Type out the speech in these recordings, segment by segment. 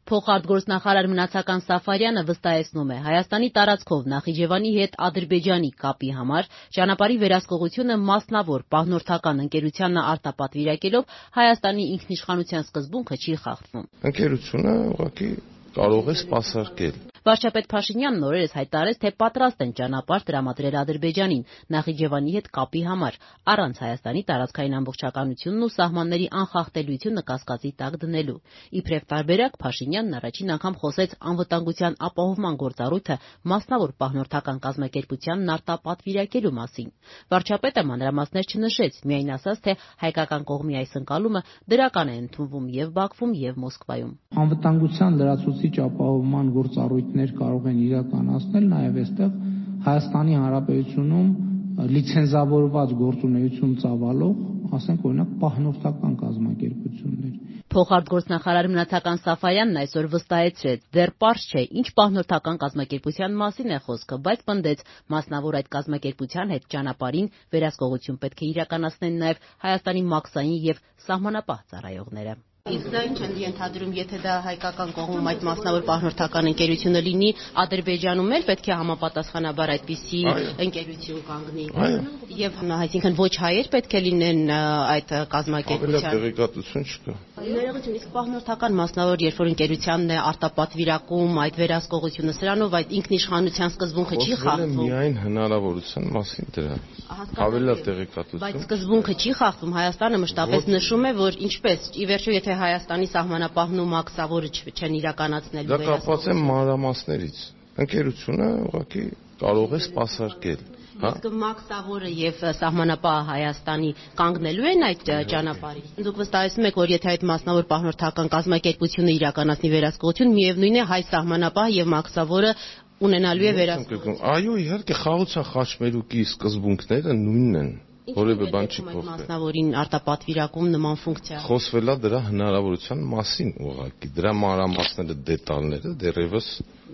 Փոխարտգործնախարար Մնացական Սաֆարյանը վստահեցնում է, Հայաստանի տարածքով Նախիջևանի հետ Ադրբեջանի կապի համար ճանապարհի վերահսկողությունը մասնավոր պահնորդական ընկերությանը արտապատվիրակելով Հայաստանի ինքնիշխանության սկզբունքը չի խախտվում։ Ընկերությունը ուղղակի կարող է սպասարկել։ Վարչապետ Փաշինյանն օրերս հայտարարեց, թե պատրաստ են ճանապարհ տրամադրել Ադրբեջանին Նախիջևանի հետ կապի համար, առանց Հայաստանի տարածքային ամբողջականությունն ու սահմանների անխախտելիությունը կասկածի տակ դնելու։ Իբրև տարբերակ Փաշինյանն առաջին անգամ խոսեց անվտանգության ապահովման գործառույթը մասնավոր պահնորդական կազմակերպությանն արտապատվիրակելու մասին։ Վարչապետը մանրամասներ չնշեց, միայն ասաց, թե հայկական կողմի այս ընկալումը դրական է ընդունվում եւ Բաքվում, եւ Մոսկվայում։ Անվտանգության լրացուցիչ ապահովման գործառույթներ կարող են իրականացնել նաև այստեղ Հայաստանի Հանրապետությունում լիցենզավորված գործունեություն ծավալող, ասենք օրինակ, պահնորդական կազմակերպություններ։ Փոխարտգործնախարար Մնացական Սաֆարյանն այսօր վստահեցրեց, դեռ պարզ չէ, ինչ պահնորդական կազմակերպության մասին է խոսքը, բայց պնդեց, մասնավոր այդ կազմակերպության հետ ճանապարհին վերահսկողություն պետք է իրականացնեն նաև Հայաստանի մաքսային եւ սահմանապահ ծառայողները։ Իսկ դա ինչ են ենթադրում, եթե դա հայկական կողմում այդ մասնավոր պահնորդական ընկերությունը լինի, Ադրբեջանում էլ պետք է համապատասխանաբար այդպիսի ընկերություն կանգնի։ Եվ այսինքն ոչ հայեր պետք է լինեն այդ կազմակերպության։ Տեղեկատվություն չկա։ Ներողություն, իսկ պահնորդական մասնավոր երբ որ ընկերությանն է արտապատվիրակում այդ վերահսկողությունը, սրանով այդ ինքնիշխանության սկզբունքը չի խախտվում։ Միայն հնարավորության մասին դրա։ Ավելի տեղեկատվություն։ Բայց սկզբունքը չի խախտվում, Հայաստանը մշտապես նշում է, որ ինչպես ի վերջո եթե Հայաստանի սահմանապահն ու մաքսավորը չեն իրականացնելու դա կապված է մանրամասներից։ Ընկերությունը ուղղակի կարող է սպասարկել։ Իսկ մաքսավորը եւ սահմանապահը Հայաստանի կանգնելու են այդ ճանապարհին։ Դուք վստահեցնում եք, որ եթե այդ մասնավոր պահնորդական կազմակերպությունը իրականացնի վերահսկողություն, միևնույն է հայ սահմանապահը եւ մաքսավորը ունենալու է վերահսկողություն։ Այո, իհարկե, խաղաղության խաչմերուկի սկզբունքները նույնն են։ Որևէ բան չի փոխվել։ Մասնավորին արտապատվիրակում նման ֆունկցիա։ Խոսվել է դրա հնարավորության մասին ուղղակի։ Դրա մանրամասները, դետալները դեռևս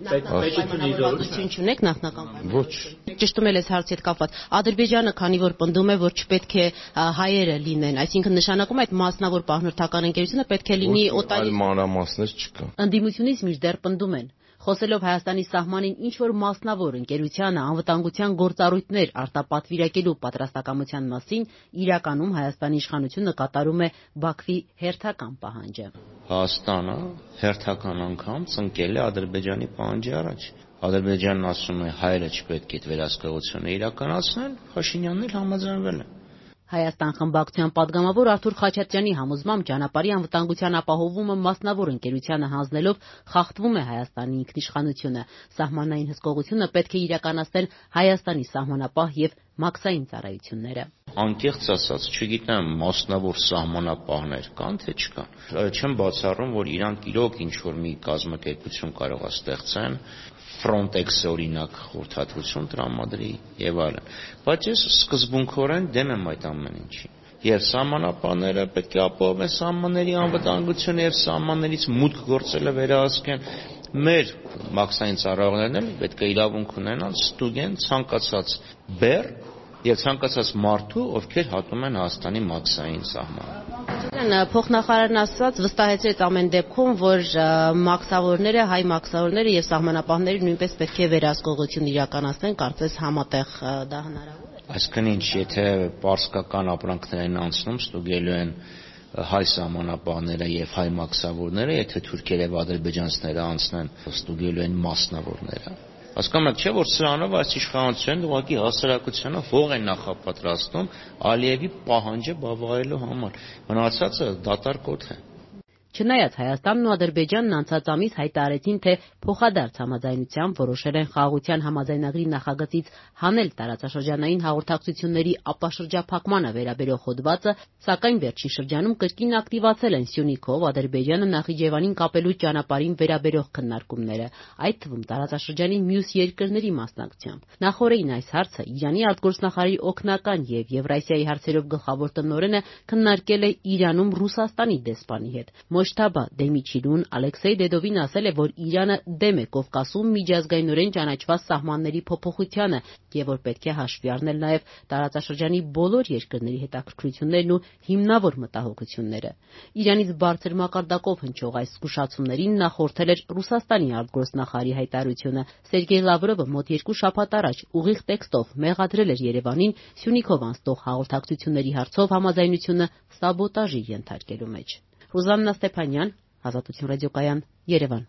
Նախնական չունեք նախնական։ Ոչ։ Ճշտում ես հարցի հետ կապված։ Ադրբեջանը, քանի որ պնդում է, որ չպետք է հայերը լինեն, այսինքն նշանակում է այդ մասնավոր պահնորդական ընկերությունը պետք է լինի օտարի։ Այլ մանրամասներ չկա։ Ընդդիմությունից մինչդեռ պնդում են։ Խոսելով Հայաստանի սահմանին ինչ-որ մասնավոր ընկերությանը անվտանգության գործառույթներ արտապատվիրակելու պատրաստակամության մասին, իրականում Հայաստանի իշխանությունը կատարում է Բաքվի հերթական պահանջը։ Հայաստանը հերթական անգամ ծնկել է Ադրբեջանի պահանջի առաջ։ Ադրբեջանն ասում է հայերը չպետք է այդ վերահսկողությունը իրականացնեն, Փաշինյանն էլ համաձայնվել է։ Հայաստան խմբակցության падգամավոր Արթուր Խաչատրյանի համոզմամբ ճանապարհի անվտանգության ապահովումը մասնավոր ընկերությանը հանձնելով խախտվում է Հայաստանի ինքնիշխանությունը։ Սահմանային հսկողությունը պետք է իրականացնել Հայաստանի սահմանապահ եւ մաքսային ծառայությունները։ Անկեղծ ասած, չգիտեմ, մասնավոր սահմանապահներ կան թե չկան։ Չեմ բացառում, որ իրանք իրոք ինչ-որ մի կազմակերպություն կարող է ստեղծեն, Frontex-ը օրինակ խորհրդատվություն տրամադրի եւ այլն։ Բայց ես սկզբունքորեն դեմ եմ այդ ամեն ինչին։ Եվ սահմանապահները պետք է ապահովեն սահմանների անվտանգությունը եւ սահմաններից մուտք գործելը վերահսկեն։ Մեր մաքսային ծառայողներն էլ պետք է իրավունք ունենան ստուգեն ցանկացած բեռ եւ ցանկացած մարդու, ովքեր հատում են Հայաստանի մաքսային սահմանը։ Փոխնախարարն ասաց, վստահեցրեց ամեն դեպքում, որ մաքսավորները, հայ մաքսավորները եւ սահմանապահները նույնպես պետք է վերահսկողություն իրականացնեն, կարծես համատեղ դա հնարավոր է։ Այսինքն ինչ, եթե պարսկական ապրանքներ են անցնում, ստուգելու են հայ սահմանապահները եւ հայ մաքսավորները, եթե թուրքեր եւ ադրբեջանցիները անցնեն, ստուգելու են մասնավորները։ Հասկանում եք, չէ՞ որ սրանով այս իշխանությունն ուղղակի հասարակությանը հող են նախապատրաստում Ալիևի պահանջը բավարարելու համար։ Մնացածը դատարկոտ է։ Չնայած Հայաստանն ու Ադրբեջանն անցած ամիս հայտարարեցին, թե փոխադարձ համաձայնությամբ որոշել են խաղաղության համաձայնագրի նախագծից հանել տարածաշրջանային հաղորդակցությունների ապաշրջափակմանը վերաբերող հոդվածը, սակայն վերջին շրջանում կրկին ակտիվացել են Սյունիքով Ադրբեջանը Նախիջևանին կապելու ճանապարհին վերաբերող քննարկումները, այդ թվում տարածաշրջանի մյուս երկրների մասնակցությամբ։ Նախորդին այս հարցը Իրանի արտգործնախարարի օգնական եւ Եվրասիայի հարցերով գլխավոր տնօրենը քննարկել է Իրանում Ռուսաստանի դեսպանի հետ։ Մոշթաբա Դեմիչիլուն Ալեքսեյ Դեդովին ասել է, որ Իրանը դեմ է Կովկասում միջազգայինորեն ճանաչված սահմանների փոփոխությանը եւ որ պետք է հաշվի առնել նաեւ տարածաշրջանի բոլոր երկրների հետաքրքրություններն ու հիմնավոր մտահոգությունները։ Իրանից բարձր մակարդակով հնչող այս զգուշացումներին նախորդել էր Ռուսաստանի արտգործնախարարի հայտարարությունը։ Սերգեյ Լավրովը մոտ 2 շաբաթ առաջ ուղիղ տեքստով մեղադրել էր Երևանին Սյունիքով անցնող հաղորդակցությունների հարցով համաձայնությունը սաբոտաժի ենթարկելու մեջ։ Ռուզաննա Ստեփանյան, Ազատություն ռադիոկայան, Երևան։